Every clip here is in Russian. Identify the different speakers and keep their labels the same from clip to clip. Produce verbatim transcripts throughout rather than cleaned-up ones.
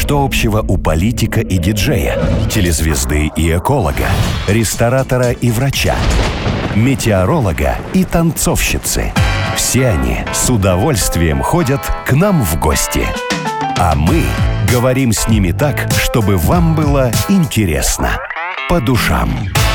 Speaker 1: Что общего у политика и диджея, телезвезды и эколога, ресторатора и врача, метеоролога и танцовщицы? Все они с удовольствием ходят к нам в гости. А мы говорим с ними так, чтобы вам было интересно. По душам.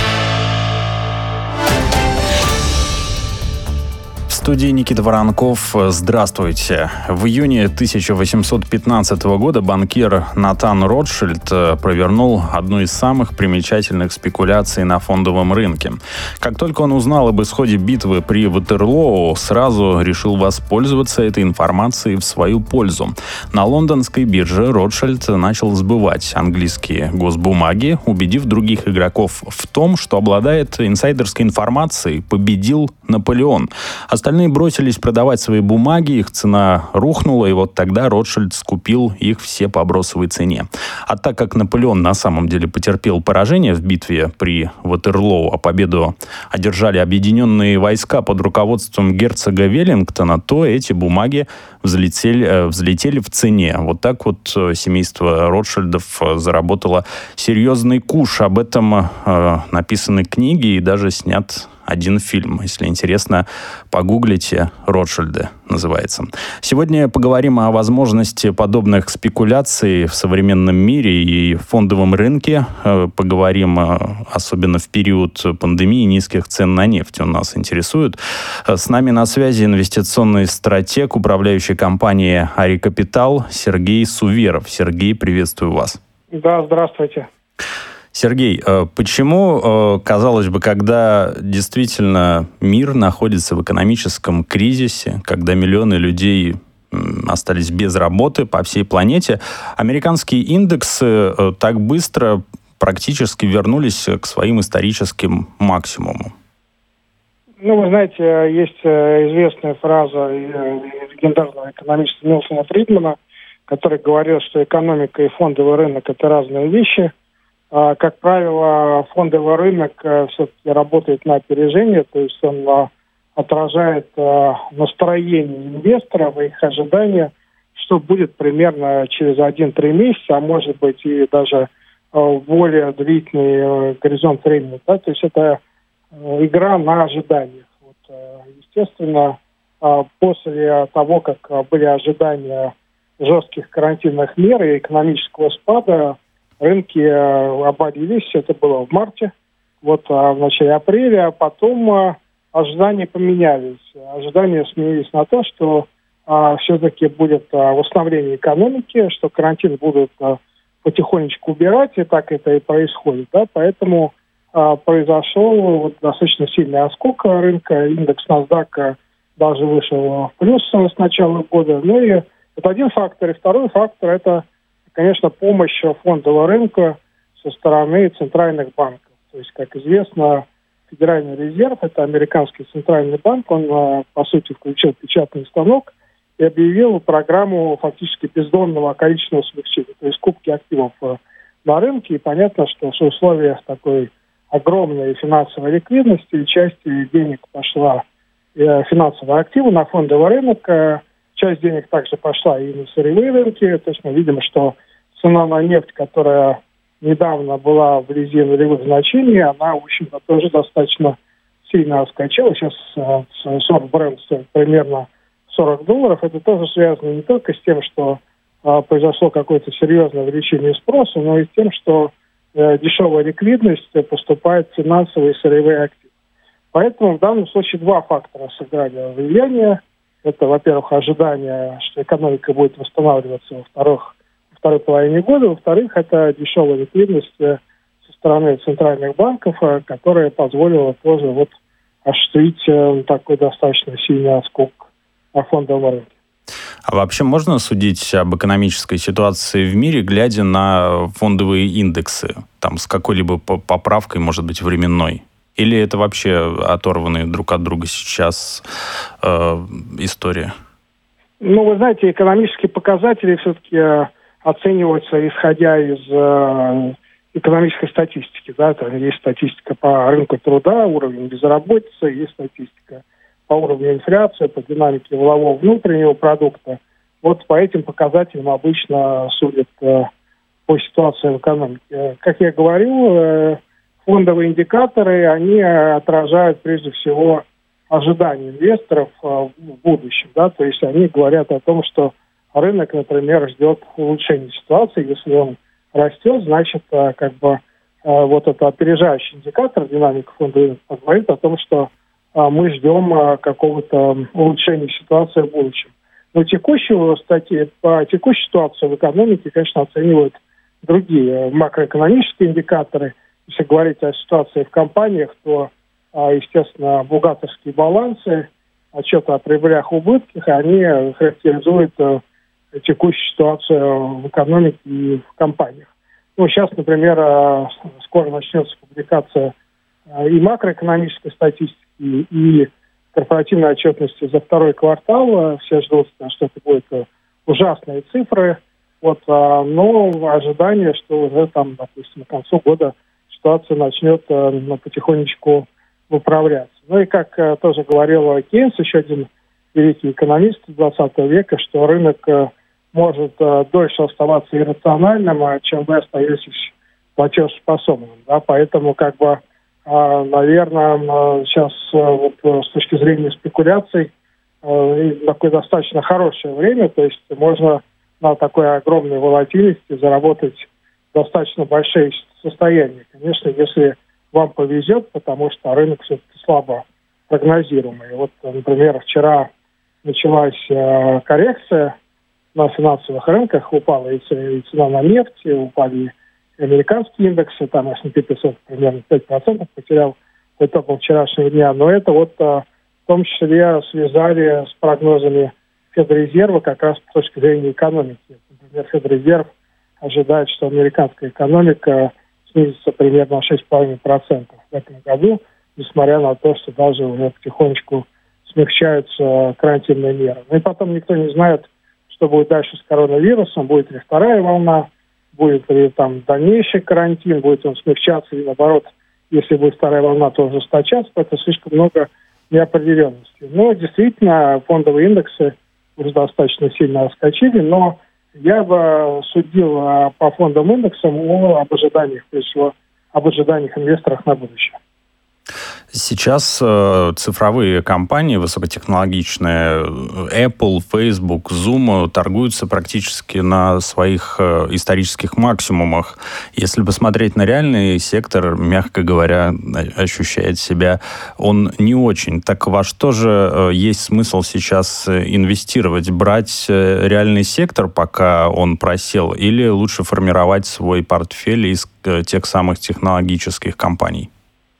Speaker 2: В студии Никита Воронков. Здравствуйте. В июне тысяча восемьсот пятнадцатого года банкир Натан Ротшильд провернул одну из самых примечательных спекуляций на фондовом рынке. Как только он узнал об исходе битвы при Ватерлоо, сразу решил воспользоваться этой информацией в свою пользу. На лондонской бирже Ротшильд начал сбывать английские госбумаги, убедив других игроков в том, что обладает инсайдерской информацией, победил Наполеон. Остальные бросились продавать свои бумаги, их цена рухнула, и вот тогда Ротшильд скупил их все по бросовой цене. А так как Наполеон на самом деле потерпел поражение в битве при Ватерлоо, а победу одержали объединенные войска под руководством герцога Веллингтона, то эти бумаги взлетели, взлетели в цене. Вот так вот семейство Ротшильдов заработало серьезный куш. Об этом э, написаны книги и даже снят один фильм. Если интересно, погуглите. «Ротшильды» называется. Сегодня поговорим о возможности подобных спекуляций в современном мире и фондовом рынке. Поговорим особенно в период пандемии низких цен на нефть. Он нас интересует. С нами на связи инвестиционный стратег управляющей компании «Ари Капитал» Сергей Суверов. Сергей, приветствую вас.
Speaker 3: Да, здравствуйте.
Speaker 2: Сергей, почему, казалось бы, когда действительно мир находится в экономическом кризисе, когда миллионы людей остались без работы по всей планете, американские индексы так быстро практически вернулись к своим историческим максимумам?
Speaker 3: Ну, вы знаете, есть известная фраза легендарного экономиста Милтона Фридмана, который говорил, что экономика и фондовый рынок – это разные вещи. Как правило, фондовый рынок все-таки работает на опережение, то есть он отражает настроение инвесторов и их ожидания, что будет примерно через один-три месяца, а может быть и даже более длительный горизонт времени. Да? То есть это игра на ожиданиях. Вот, естественно, после того, как были ожидания жестких карантинных мер и экономического спада, рынки обвалились, это было в марте, вот а в начале апреля, а потом а, ожидания поменялись. Ожидания сменились на то, что а, все-таки будет а, восстановление экономики, что карантин будут а, потихонечку убирать, и так это и происходит. Да? Поэтому а, произошел вот, достаточно сильный отскок рынка, индекс NASDAQ даже вышел в плюс с начала года. Ну и это один фактор. И второй фактор – это, конечно, помощь фондового рынка со стороны центральных банков. То есть, как известно, Федеральный резерв, это американский центральный банк, он, по сути, включил печатный станок и объявил программу фактически бездонного количественного смягчения, то есть скупки активов на рынке. И понятно, что в условиях такой огромной финансовой ликвидности часть денег пошла финансовые активы на фондовый рынок. Часть денег также пошла и на сырьевые рынки. То есть мы видим, что цена на нефть, которая недавно была вблизи нулевых значений, она, в общем-то, тоже достаточно сильно скачала. Сейчас сорок бренд стоит примерно сорок долларов. Это тоже связано не только с тем, что а, произошло какое-то серьезное увеличение спроса, но и с тем, что а, дешевая ликвидность поступает в финансовые и сырьевые активы. Поэтому в данном случае два фактора сыграли влияние. Это, во-первых, ожидание, что экономика будет восстанавливаться, во-вторых, во второй половине года. Во-вторых, это дешевая ликвидность со стороны центральных банков, которая позволила тоже вот осуществить такой достаточно сильный отскок на фондовом рынке.
Speaker 2: А вообще можно судить об экономической ситуации в мире, глядя на фондовые индексы? Там с какой-либо поправкой, может быть, временной? Или это вообще оторванные друг от друга сейчас э, история?
Speaker 3: Ну, вы знаете, экономические показатели все-таки э, оцениваются, исходя из э, экономической статистики. Да? Там есть статистика по рынку труда, уровень безработицы, есть статистика по уровню инфляции, по динамике валового внутреннего продукта. Вот по этим показателям обычно судят э, по ситуации в экономике. Как я говорил, фондовые индикаторы, они отражают прежде всего ожидания инвесторов в будущем. Да? То есть они говорят о том, что рынок, например, ждет улучшения ситуации. Если он растет, значит, как бы вот этот опережающий индикатор динамика фондовых рынков говорит о том, что мы ждем какого-то улучшения ситуации в будущем. Но текущую статью, по текущей ситуации в экономике, конечно, оценивают другие макроэкономические индикаторы. Если говорить о ситуации в компаниях, то, естественно, бухгалтерские балансы, отчеты о прибылях и убытках, они характеризуют текущую ситуацию в экономике и в компаниях. Ну, сейчас, например, скоро начнется публикация и макроэкономической статистики, и корпоративной отчетности за второй квартал. Все ждут, что это будут ужасные цифры. Вот, но ожидание, что уже там, допустим, к концу года ситуация начнет потихонечку выправляться. Ну и как тоже говорил Кейнс, еще один великий экономист двадцатого века, что рынок может дольше оставаться иррациональным, чем вы остаетесь платежеспособным. Да? Поэтому, как бы, наверное, сейчас вот, с точки зрения спекуляций такое достаточно хорошее время, то есть можно на такой огромной волатильности заработать достаточно большие состояния. Конечно, если вам повезет, потому что рынок все-таки слабо прогнозируемый. Вот, например, вчера началась коррекция на финансовых рынках, упала и цена на нефть, упали и американские индексы, там эс энд пи пятьсот примерно пять процентов потерял по итогам вчерашнего дня. Но это вот в том числе связали с прогнозами Федрезерва как раз с точки зрения экономики. Например, Федрезерв ожидает, что американская экономика снизится примерно на шесть целых пять десятых процента в этом году, несмотря на то, что даже уже потихонечку смягчаются карантинные меры. Ну и потом никто не знает, что будет дальше с коронавирусом, будет ли вторая волна, будет ли там дальнейший карантин, будет он смягчаться или наоборот, если будет вторая волна, то ужесточаться, поэтому слишком много неопределенности. Но действительно фондовые индексы уже достаточно сильно отскочили, но я бы судил по фондовым индексам о, об ожиданиях, прежде всего, об ожиданиях инвесторов на будущее.
Speaker 2: Сейчас э, цифровые компании высокотехнологичные, Apple, Facebook, Zoom, торгуются практически на своих э, исторических максимумах. Если посмотреть на реальный сектор, мягко говоря, ощущает себя он не очень. Так во что же э, есть смысл сейчас инвестировать? Брать э, реальный сектор, пока он просел, или лучше формировать свой портфель из э, тех самых технологических компаний?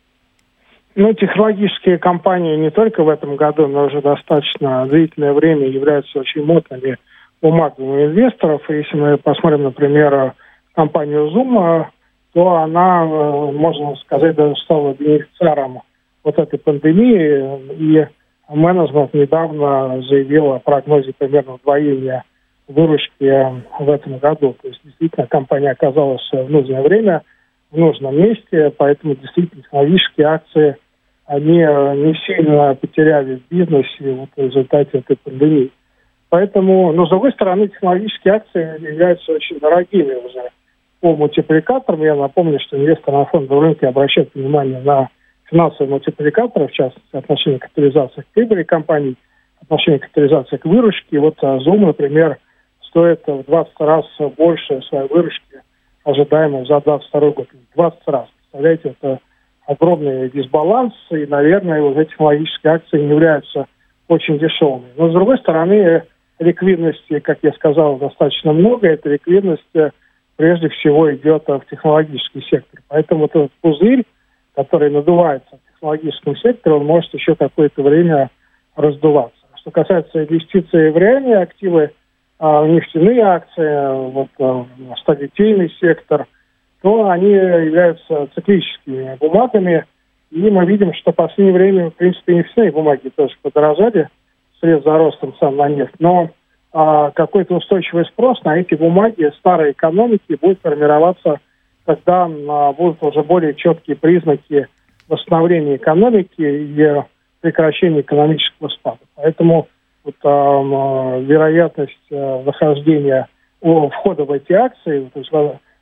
Speaker 3: Ну, технологические компании не только в этом году, но уже достаточно длительное время являются очень модными бумагами инвесторов. И если мы посмотрим, например, компанию Zoom, то она, можно сказать, даже стала бенефициаром вот этой пандемии. И менеджмент недавно заявил о прогнозе примерно удвоения выручки в этом году. То есть, действительно, компания оказалась в нужное время, в нужном месте, поэтому действительно технологические акции, они не сильно потеряли в бизнесе вот, в результате этой пандемии. Поэтому, но с другой стороны, технологические акции являются очень дорогими уже по мультипликаторам. Я напомню, что инвесторы на фондовом рынке обращают внимание на финансовые мультипликаторы, в частности, отношение капитализации к прибыли компаний, отношение капитализации к выручке. И вот Zoom, например, стоит в двадцать раз больше своей выручки, ожидаемой за двадцать второй год. двадцать раз. Представляете, это огромный дисбаланс, и, наверное, уже технологические акции не являются очень дешевыми. Но, с другой стороны, ликвидности, как я сказал, достаточно много. Эта ликвидность прежде всего идет в технологический сектор. Поэтому вот этот пузырь, который надувается в технологическом секторе, он может еще какое-то время раздуваться. Что касается инвестиций в реальные активы, нефтяные акции, вот, сталелитейный сектор, то они являются циклическими бумагами. И мы видим, что в последнее время, в принципе, нефтяные бумаги тоже подорожали вслед за ростом цен на нефть. Но а, какой-то устойчивый спрос на эти бумаги старой экономики будет формироваться, когда а, будут уже более четкие признаки восстановления экономики и прекращения экономического спада. Поэтому вот, а, вероятность а, захождения, о, входа в эти акции, то есть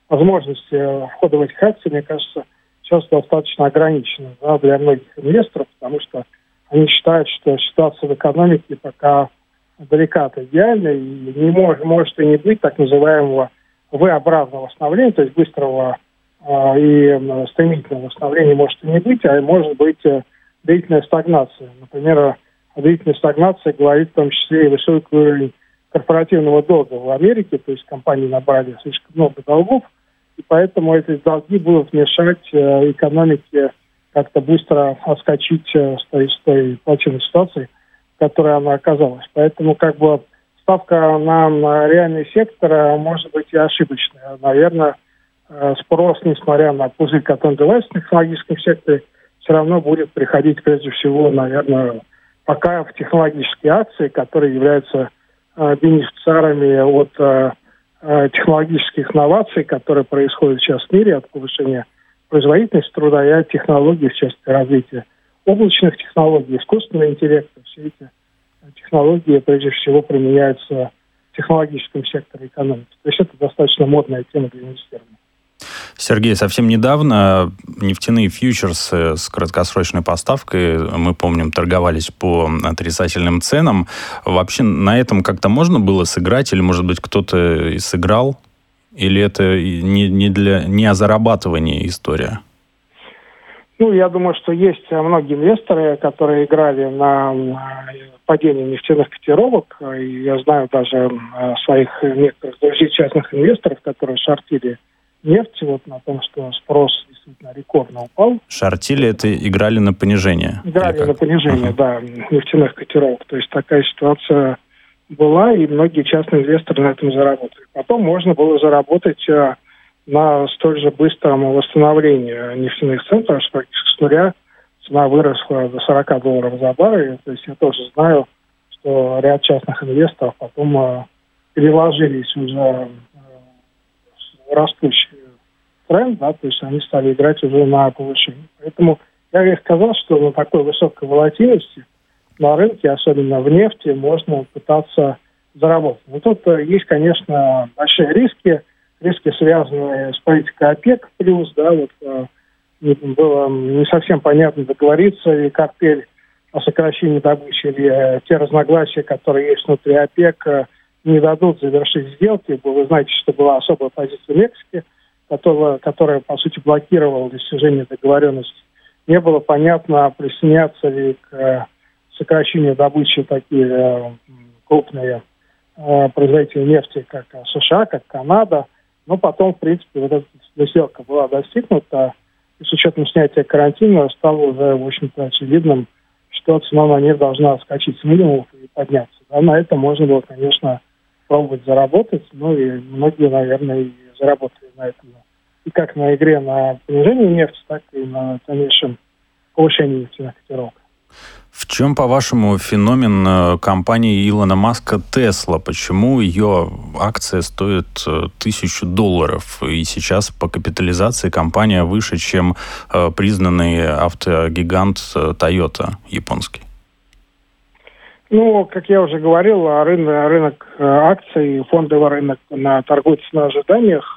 Speaker 3: возможности входа в этих акций, мне кажется, сейчас достаточно ограничены, да, для многих инвесторов, потому что они считают, что ситуация в экономике пока далека от идеальной, и не может, может и не быть так называемого V-образного восстановления, то есть быстрого э, и стремительного восстановления может и не быть, а может быть э, длительная стагнация. Например, о длительной стагнации говорит в том числе и высокий уровень корпоративного долга в Америке, то есть компании набрали слишком много долгов, и поэтому эти долги будут мешать э, экономике как-то быстро отскочить э, с, той, с той плачевной ситуации, в которой она оказалась. Поэтому как бы ставка на, на реальный сектор может быть и ошибочная. Наверное, э, спрос, несмотря на пузырь, который называется в технологическом секторе, все равно будет приходить прежде всего, наверное, пока в технологические акции, которые являются бенефициарами от э, э, технологических инноваций, которые происходят сейчас в мире, от повышения производительности труда и от технологий в части развития облачных технологий, искусственного интеллекта. Все эти технологии прежде всего применяются в технологическом секторе экономики. То есть это достаточно модная тема для инвестирования.
Speaker 2: Сергей, совсем недавно нефтяные фьючерсы с краткосрочной поставкой, мы помним, торговались по отрицательным ценам. Вообще на этом как-то можно было сыграть? Или, может быть, кто-то и сыграл? Или это не, не, для, не о зарабатывании история?
Speaker 3: Ну, я думаю, что есть многие инвесторы, которые играли на падение нефтяных котировок. И я знаю даже своих некоторых друзей частных инвесторов, которые шортили нефть, вот на том, что спрос действительно рекордно упал.
Speaker 2: Шортили, это играли на понижение?
Speaker 3: Играли на понижение, uh-huh. да, нефтяных котировок. То есть такая ситуация была, и многие частные инвесторы на этом заработали. Потом можно было заработать а, на столь же быстром восстановлении нефтяных цен, потому что практически с нуля цена выросла до сорок долларов за баррель. То есть я тоже знаю, что ряд частных инвесторов потом а, переложились уже растущий тренд, да, то есть они стали играть уже на повышение. Поэтому я и сказал, что на такой высокой волатильности на рынке, особенно в нефти, можно пытаться заработать. Но тут есть, конечно, большие риски, риски, связанные с политикой ОПЕК+, да, вот было не совсем понятно, договориться ли картель о сокращении добычи, или те разногласия, которые есть внутри ОПЕК, не дадут завершить сделки. Вы знаете, что была особая позиция Мексики, которая, которая по сути, блокировала достижение договоренности. Не было понятно, присоединятся ли к сокращению добычи такие э, крупные э, производители нефти, как США, как Канада. Но потом, в принципе, вот эта сделка была достигнута. И с учетом снятия карантина стало уже, в общем-то, очевидным, что цена на нефть должна отскочить с минимумов и подняться. Да, на этом можно было, конечно, пробовать заработать, ну и многие, наверное, и заработали на этом. И как на игре на понижение нефти, так и на дальнейшем повышении нефтяных котировок.
Speaker 2: В чем, по-вашему, феномен компании Илона Маска Tesla? Почему ее акция стоит тысячу долларов? И сейчас по капитализации компания выше, чем признанный автогигант Toyota японский.
Speaker 3: Ну, как я уже говорил, рынок, рынок акций, фондовый рынок на, торгуется на ожиданиях.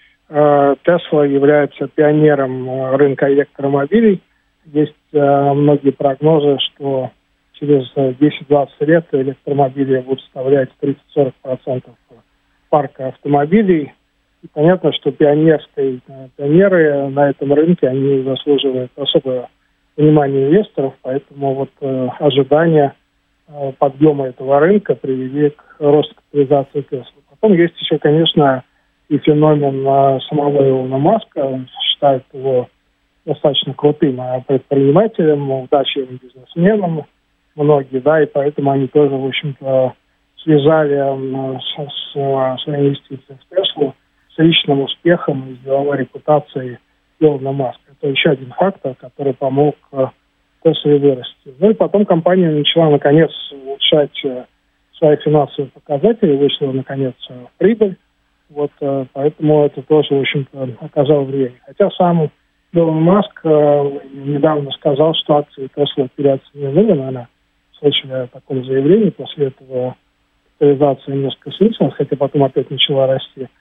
Speaker 3: Tesla является пионером рынка электромобилей. Есть многие прогнозы, что через десять-двадцать лет электромобили будут составлять тридцать-сорок процентов парка автомобилей. И понятно, что пионерские, пионеры на этом рынке, они заслуживают особого внимания инвесторов, поэтому вот ожидания подъема этого рынка привели к росту капитализации Tesla. Потом есть еще, конечно, и феномен самого Илона Маска. Он считает его достаточно крутым предпринимателем, удачливым бизнесменом многие, да, и поэтому они тоже, в общем-то, связали с, с, свои инвестиции в Теслу с личным успехом и с деловой репутацией Илона Маска. Это еще один фактор, который помог Тесле вырасти. Ну и потом компания начала, наконец, улучшать свои финансовые показатели, вышла, наконец, в прибыль. Вот, поэтому это тоже, в общем-то, оказало влияние. Хотя сам Илон Маск э, недавно сказал, что акции Tesla переоценены. Наверное, слышали о таком заявлении. После этого капитализация несколько снизилась, хотя потом опять начала расти.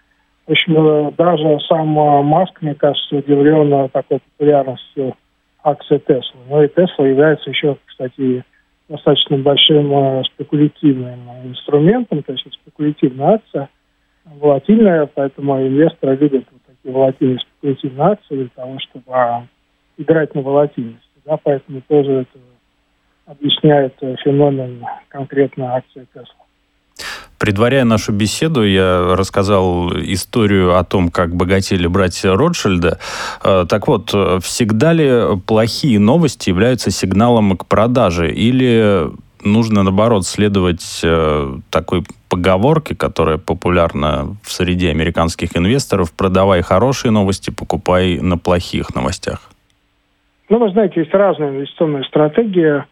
Speaker 3: В общем, даже сам Маск, мне кажется, удивлен такой популярностью акций Tesla. Но и Tesla является еще, кстати, достаточно большим спекулятивным инструментом, то есть спекулятивная акция, волатильная, поэтому инвесторы любят вот такие волатильные спекулятивные акции для того, чтобы а, играть на волатильности. Да, поэтому тоже это объясняет феномен конкретно акции Tesla.
Speaker 2: Предваряя нашу беседу, я рассказал историю о том, как богатели братья Ротшильда. Так вот, всегда ли плохие новости являются сигналом к продаже? Или нужно, наоборот, следовать такой поговорке, которая популярна в среде американских инвесторов: продавай хорошие новости, покупай на плохих новостях?
Speaker 3: Ну, вы знаете, есть разные инвестиционные стратегии.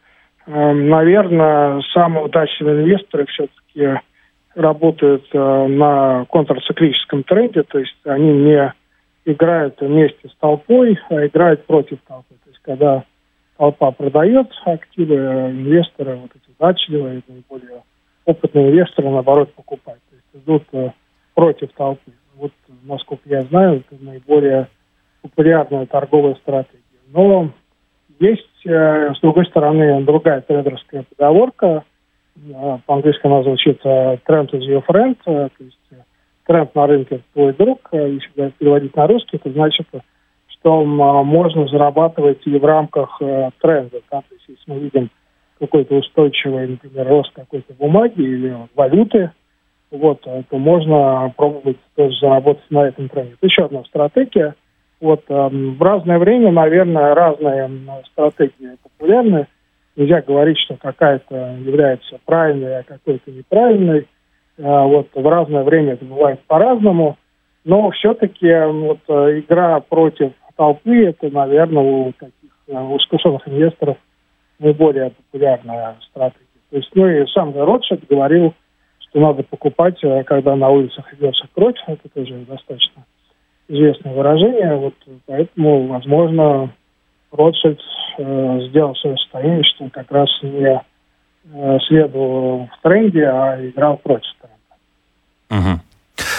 Speaker 3: Наверное, самые удачные инвесторы все-таки работают э, на контрциклическом тренде, то есть они не играют вместе с толпой, а играют против толпы. То есть когда толпа продает активы, инвесторы, вот эти удачливые, наиболее опытные инвесторы, наоборот, покупают. То есть идут э, против толпы. Вот, насколько я знаю, это наиболее популярная торговая стратегия. Но есть, э, с другой стороны, другая трейдерская поговорка. По-английски она звучит «trend is your friend», то есть тренд на рынке – твой друг. Если переводить на русский, это значит, что можно зарабатывать и в рамках тренда. Да? То есть если мы видим какой-то устойчивый, например, рост какой-то бумаги или валюты, вот, то можно пробовать тоже заработать на этом тренде. Это еще одна стратегия. Вот, в разное время, наверное, разные стратегии популярны. Нельзя говорить, что какая-то является правильной, а какой-то неправильной. Вот, в разное время это бывает по-разному. Но все-таки вот, игра против толпы – это, наверное, у таких у искушенных инвесторов наиболее популярная стратегия. То есть, ну и сам Ротшильд говорил, что надо покупать, когда на улицах льется кровь. Это тоже достаточно известное выражение. Вот, поэтому, возможно, Ротшильд э, сделал свое состояние, что он как раз не э, следовал в тренде, а играл против тренда.
Speaker 2: Угу.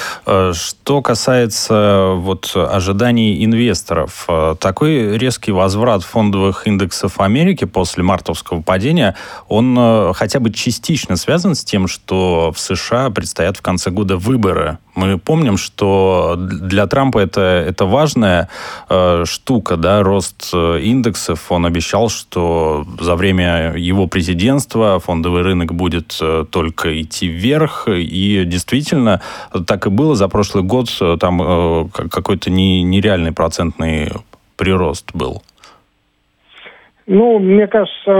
Speaker 2: Что касается вот ожиданий инвесторов, такой резкий возврат фондовых индексов Америки после мартовского падения, он хотя бы частично связан с тем, что в США предстоят в конце года выборы. Мы помним, что для Трампа это, это важная э, штука, да, рост индексов. Он обещал, что за время его президентства фондовый рынок будет э, только идти вверх. И действительно, так и было. За прошлый год там э, какой-то не, нереальный процентный прирост был.
Speaker 3: Ну, мне кажется,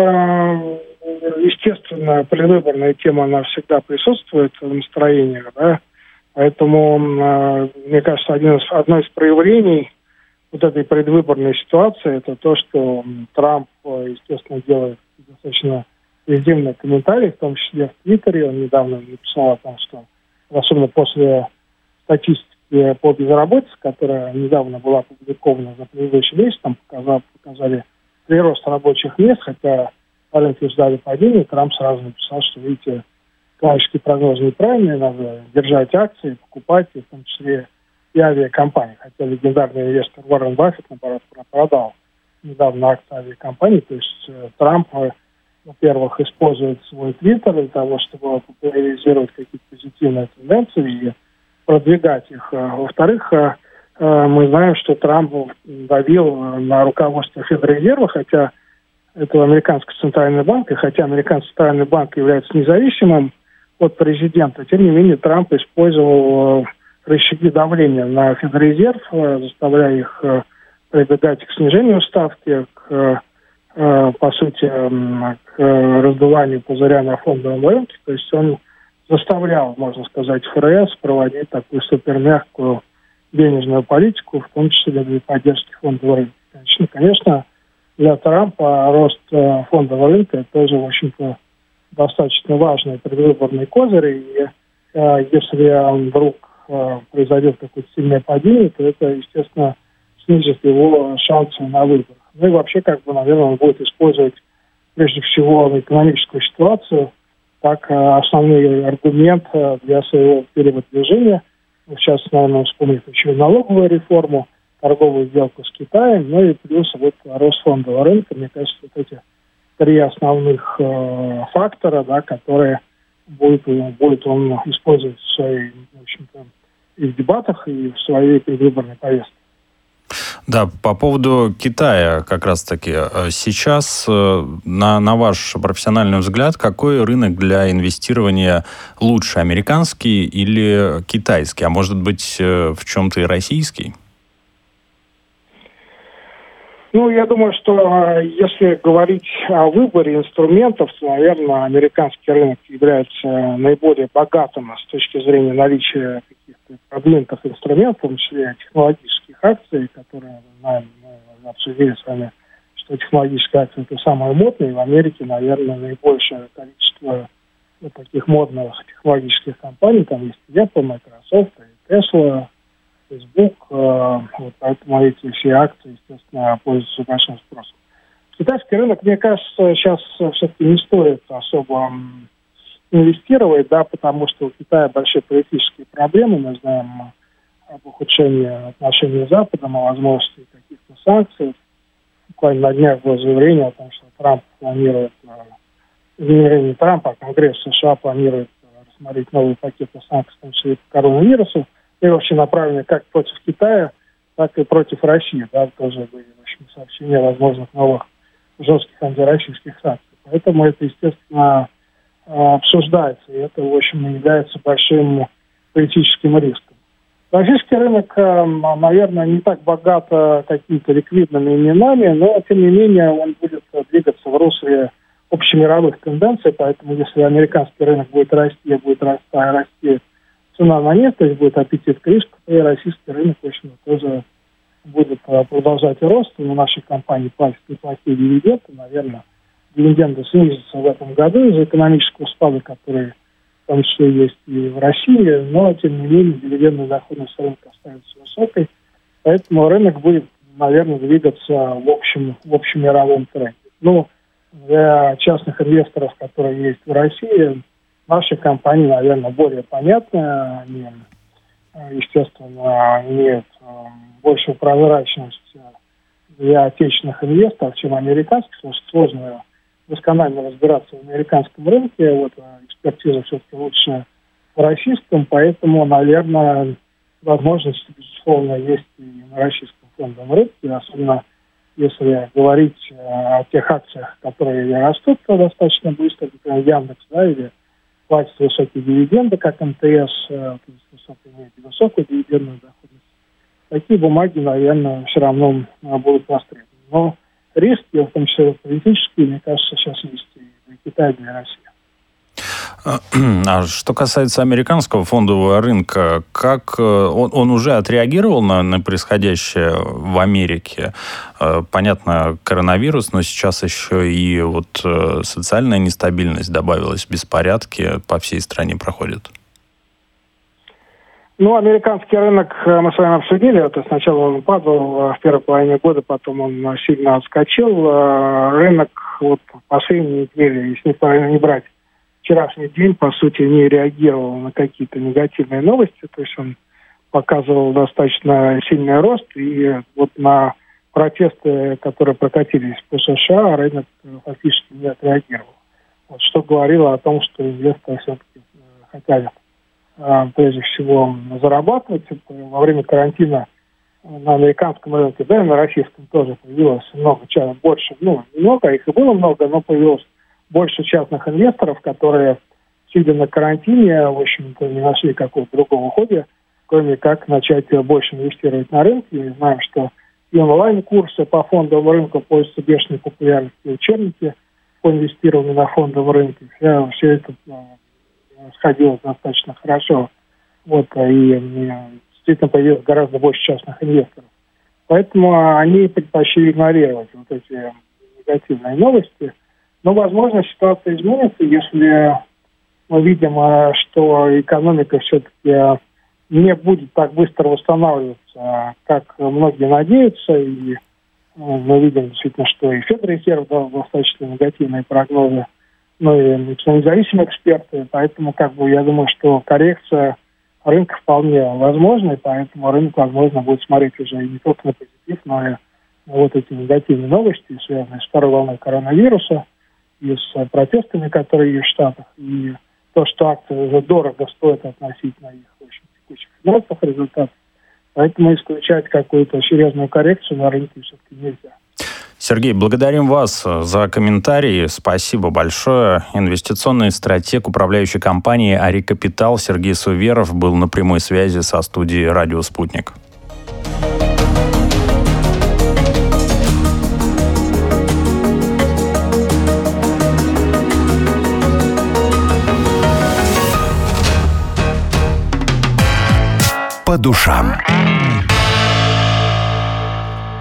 Speaker 3: естественно, предвыборная тема, она всегда присутствует в настроениях, да. Поэтому, мне кажется, один из, одно из проявлений вот этой предвыборной ситуации – это то, что Трамп, естественно, делает достаточно резидивные комментарии, в том числе в Твиттере. Он недавно написал о том, что, особенно после статистики по безработице, которая недавно была опубликована за предыдущий месяц, там показали, показали прирост рабочих мест, хотя рынки ждали падения, Трамп сразу написал, что, видите, экономические прогнозы неправильные, надо держать акции, покупать, и в том числе и авиакомпании. Хотя легендарный инвестор Уоррен Баффет, наоборот, продал недавно акции авиакомпаний. То есть э, Трамп, э, во-первых, использует свой твиттер для того, чтобы популяризировать какие-то позитивные тенденции и продвигать их. Во-вторых, э, э, мы знаем, что Трамп давил на руководство Федрезерва, хотя это американский центральный банк, и хотя американский центральный банк является независимым от президента, тем не менее Трамп использовал рычаги давления на Федрезерв, заставляя их прибегать к снижению ставки, к, по сути, к раздуванию пузыря на фондовом рынке. То есть он заставлял, можно сказать, ФРС проводить такую супермягкую денежную политику, в том числе для поддержки фондового рынка. Конечно, конечно, для Трампа рост фондового рынка – это тоже, в общем-то, достаточно важный предвыборный козырь, и э, если вдруг э, произойдет какое-то сильное падение, то это, естественно, снизит его шансы на выборах. Ну и вообще, как бы, наверное, он будет использовать прежде всего экономическую ситуацию как э, основной аргумент э, для своего перевыдвижения. Сейчас, наверное, вспомнит еще и налоговую реформу, торговую сделку с Китаем, ну и плюс вот рост фондового рынка. Мне кажется, вот эти три основных э, фактора, да, которые будет, будет он использовать в своей, в общем-то, и в дебатах, и в своей предвыборной повестке.
Speaker 2: Да, по поводу Китая как раз-таки. Сейчас, на, на ваш профессиональный взгляд, какой рынок для инвестирования лучше, американский или китайский? А может быть, в чем-то и российский?
Speaker 3: Ну, я думаю, что если говорить о выборе инструментов, то, наверное, американский рынок является наиболее богатым с точки зрения наличия каких-то продвинутых инструментов, в том числе технологических акций, которые мы обсудили с вами, что технологические акции – это самые модные. В Америке, наверное, наибольшее количество ну, таких модных технологических компаний. Там есть и Apple, Microsoft, и Tesla, Facebook, э, вот поэтому эти все акции, естественно, пользуются большим спросом. Китайский рынок, мне кажется, сейчас все-таки не стоит особо инвестировать, да, потому что у Китая большие политические проблемы. Мы знаем об ухудшении отношений с Западом, о возможности каких-то санкций. Буквально на днях было заявление о том, что Трамп планирует, не, не Трамп, а Конгресс США планирует рассмотреть новый пакет санкций, в том числе по коронавирусу, и вообще направлены как против Китая, так и против России. Да, тоже были, в общем, сообщения о возможных новых жестких антироссийских санкций. Поэтому это, естественно, обсуждается, и это, в общем, является большим политическим риском. Российский рынок, наверное, не так богат какими-то ликвидными именами, но, тем не менее, он будет двигаться в русле общемировых тенденций, поэтому если американский рынок будет расти, будет расти, расти цена на нефть, то есть будет аппетит к риску, и российский рынок, в общем, тоже будет продолжать рост. У нашей компании платят неплохие дивиденды, наверное, дивиденды снизятся в этом году из-за экономического спада, который в том числе есть и в России, но, тем не менее, дивидендная доходность рынка остается высокой, поэтому рынок будет, наверное, двигаться в общем, в общемировом тренде. Ну, для частных инвесторов, которые есть в России, наши компании, наверное, более понятны, они, естественно, имеют большую прозрачность для отечественных инвесторов, чем американских, потому что сложно досконально разбираться в американском рынке, вот экспертиза все-таки лучше в российском, поэтому, наверное, возможности, безусловно, есть и на российском фондовом рынке, особенно если говорить о тех акциях, которые растут достаточно быстро, например, Яндекс, да, или платят высокие дивиденды, как эм тэ эс, то есть высокую, высокую дивидендную доходность. Такие бумаги, наверное, все равно будут востребованы. Но риски, в том числе политические, мне кажется, сейчас есть и для Китая, и для России.
Speaker 2: А что касается американского фондового рынка, как он, он уже отреагировал на, на происходящее в Америке? Понятно, коронавирус, но сейчас еще и вот социальная нестабильность добавилась, беспорядки по всей стране проходят.
Speaker 3: Ну, американский рынок мы с вами обсудили. Это сначала он падал в первой половине года, потом он сильно отскочил. Рынок вот последние недели, если не брать вчерашний день, по сути, не реагировал на какие-то негативные новости. То есть он показывал достаточно сильный рост. И вот на протесты, которые прокатились по США, рынок фактически не отреагировал. Вот, что говорило о том, что инвесторы все-таки хотят прежде всего зарабатывать. Во время карантина на американском рынке, да и на российском тоже появилось много, больше, ну, много, их и было много, но появилось больше частных инвесторов, которые, сидя на карантине, в общем-то, не нашли какого-то другого хода, кроме как начать больше инвестировать на рынке. И знаем, что и онлайн-курсы по фондовому рынку пользуются бешеной популярностью, учебники по инвестированию на фондовом рынке. Все, все это сходилось достаточно хорошо. Вот, и, и действительно появилось гораздо больше частных инвесторов. Поэтому они предпочли игнорировать вот эти негативные новости. Но, возможно, ситуация изменится, если мы видим, что экономика все-таки не будет так быстро восстанавливаться, как многие надеются. И мы видим действительно, что и Федрезерв дал достаточно негативные прогнозы, ну и независимые эксперты. Поэтому, как бы, я думаю, что коррекция рынка вполне возможны, поэтому рынок, возможно, будет смотреть уже не только на позитив, но и на вот эти негативные новости, связанные с второй волной коронавируса, и с протестами, которые есть в Штатах, и то, что акции уже дорого стоят относительно их очень текущих финансовых результатов. Поэтому исключать какую-то серьезную коррекцию на рынке все-таки нельзя.
Speaker 2: Сергей, благодарим вас за комментарии. Спасибо большое. Инвестиционный стратег управляющей компании «Ари Капитал» Сергей Суверов был на прямой связи со студией «Радио Спутник».
Speaker 1: По душам.